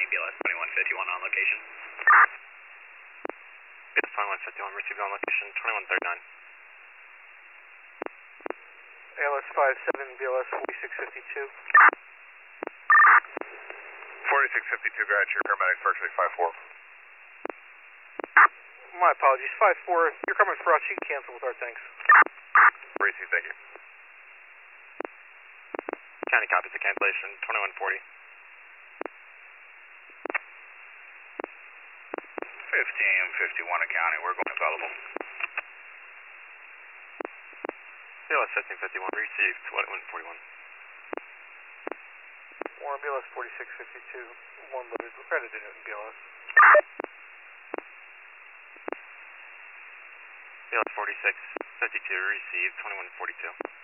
BLS 2151 on location. BLS 2151 received on location, 2139. ALS 57, BLS 4652. 4652, go ahead, your paramedic, virtually 5-4. My apologies, 5-4, you're coming for us, you can cancel with our thanks. Receive, thank you. County copies the cancellation, 2140. 1551 to county, we're going available. BLS 1551 received, 2141. Warren BLS 4652, one loaded, accredited in BLS. BLS 4652 received, 2142.